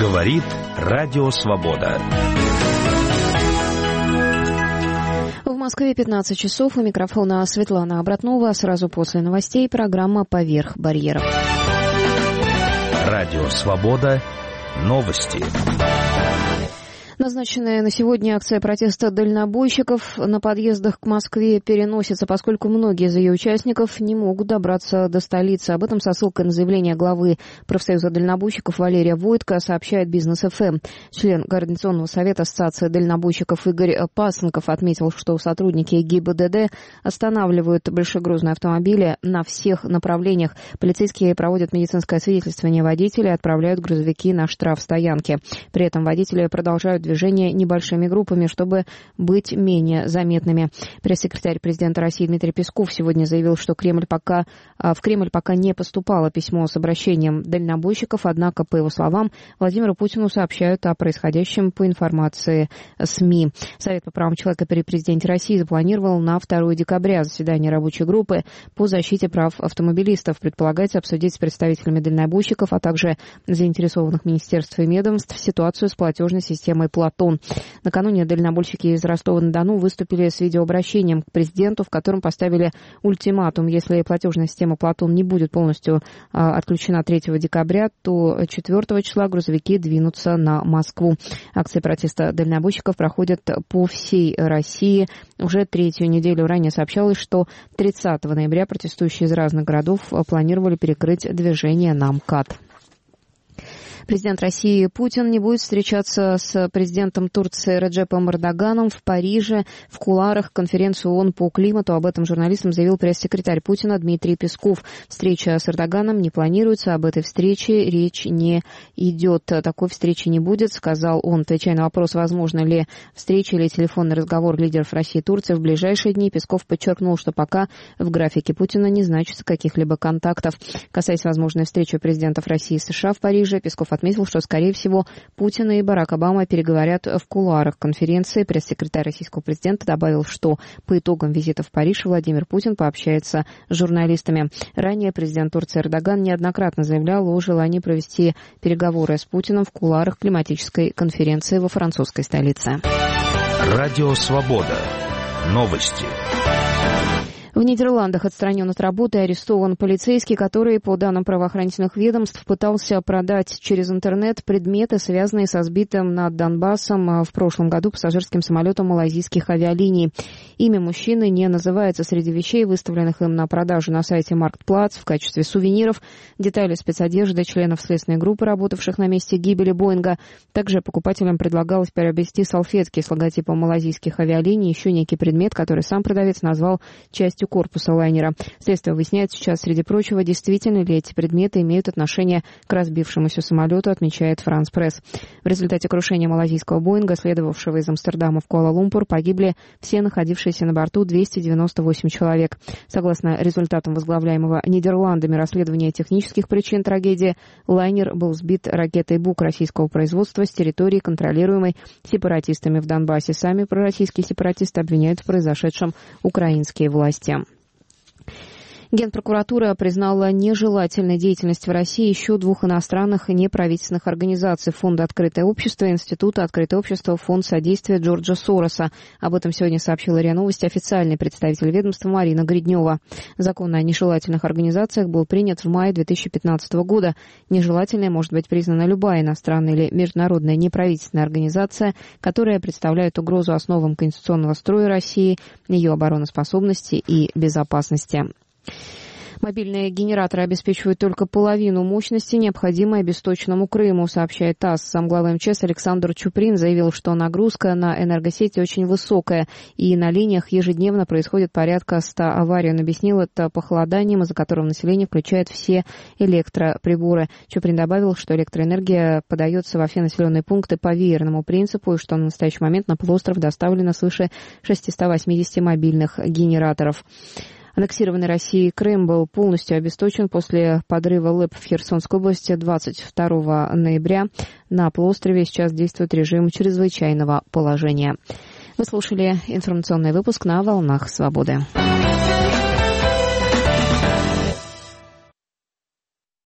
Говорит Радио Свобода. В Москве 15 часов. У микрофона Светлана Обратнова. Сразу после новостей программа «Поверх барьеров». Радио Свобода. Новости. Назначенная на сегодня акция протеста дальнобойщиков на подъездах к Москве переносится, поскольку многие из ее участников не могут добраться до столицы. Об этом со ссылкой на заявление главы профсоюза дальнобойщиков Валерия Войтко сообщает Бизнес-ФМ. Член Координационного совета Ассоциации дальнобойщиков Игорь Пасынков отметил, что сотрудники ГИБДД останавливают большегрузные автомобили на всех направлениях. Полицейские проводят медицинское освидетельствование водителей и отправляют грузовики на штрафстоянки. При этом водители продолжают движение небольшими группами, чтобы быть менее заметными. Пресс-секретарь президента России Дмитрий Песков сегодня заявил, что в Кремль пока не поступало письмо с обращением дальнобойщиков, однако, по его словам, Владимиру Путину сообщают о происходящем по информации СМИ. Совет по правам человека при президенте России запланировал на 2 декабря заседание рабочей группы по защите прав автомобилистов. Предполагается обсудить с представителями дальнобойщиков, а также заинтересованных министерств и ведомств ситуацию с платежной системой «Платон». Накануне дальнобойщики из Ростова-на-Дону выступили с видеообращением к президенту, в котором поставили ультиматум. Если платежная система «Платон» не будет полностью отключена 3 декабря, то 4 числа грузовики двинутся на Москву. Акции протеста дальнобойщиков проходят по всей России. Уже 3-ю неделю ранее сообщалось, что 30 ноября протестующие из разных городов планировали перекрыть движение на МКАД. Президент России Путин не будет встречаться с президентом Турции Реджепом Эрдоганом в Париже в кулуарах конференции ООН по климату. Об этом журналистам заявил пресс-секретарь Путина Дмитрий Песков. Встреча с Эрдоганом не планируется, об этой встрече речь не идет. Такой встречи не будет, сказал он, отвечая на вопрос, возможно ли встреча или телефонный разговор лидеров России и Турции в ближайшие дни. Песков подчеркнул, что пока в графике Путина не значится каких-либо контактов. Касаясь возможной встречи президентов России и США в Париже, Песков отметил, что, скорее всего, Путин и Барак Обама переговорят в кулуарах конференции. Пресс-секретарь российского президента добавил, что по итогам визита в Париж Владимир Путин пообщается с журналистами. Ранее президент Турции Эрдоган неоднократно заявлял о желании провести переговоры с Путиным в кулуарах климатической конференции во французской столице. Радио Свобода. Новости. В Нидерландах отстранен от работы и арестован полицейский, который, по данным правоохранительных ведомств, пытался продать через интернет предметы, связанные со сбитым над Донбассом в прошлом году пассажирским самолетом малайзийских авиалиний. Имя мужчины не называется среди вещей, выставленных им на продажу на сайте Marktplatz в качестве сувениров. Детали спецодежды членов следственной группы, работавших на месте гибели Боинга. Также покупателям предлагалось приобрести салфетки с логотипом малайзийских авиалиний, еще некий предмет, который сам продавец назвал частью корпуса лайнера. Следствие выясняет сейчас, среди прочего, действительно ли эти предметы имеют отношение к разбившемуся самолету, отмечает France Press. В результате крушения малайзийского Боинга, следовавшего из Амстердама в Куала-Лумпур, погибли все находившиеся на борту 298 человек. Согласно результатам возглавляемого Нидерландами расследования технических причин трагедии, лайнер был сбит ракетой БУК российского производства с территории, контролируемой сепаратистами в Донбассе. Сами пророссийские сепаратисты обвиняют в произошедшем украинские власти. Генпрокуратура признала нежелательной деятельность в России еще 2 иностранных неправительственных организаций: Фонда «Открытое общество» и Института «Открытое общество», Фонд содействия Джорджа Сороса. Об этом сегодня сообщила РИА Новости официальный представитель ведомства Марина Гриднева. Закон о нежелательных организациях был принят в мае 2015 года. Нежелательной может быть признана любая иностранная или международная неправительственная организация, которая представляет угрозу основам конституционного строя России, ее обороноспособности и безопасности. Мобильные генераторы обеспечивают только половину мощности, необходимой обесточенному Крыму, сообщает ТАСС. Замглавы МЧС Александр Чуприн заявил, что нагрузка на энергосети очень высокая, и на линиях ежедневно происходит порядка 100 аварий. Он объяснил это похолоданием, из-за которого население включает все электроприборы. Чуприн добавил, что электроэнергия подается во все населенные пункты по веерному принципу, и что на настоящий момент на полуостров доставлено свыше 680 мобильных генераторов. Аннексированный Россией Крым был полностью обесточен после подрыва ЛЭП в Херсонской области 22 ноября. На полуострове сейчас действует режим чрезвычайного положения. Вы слушали информационный выпуск на «Волнах Свободы».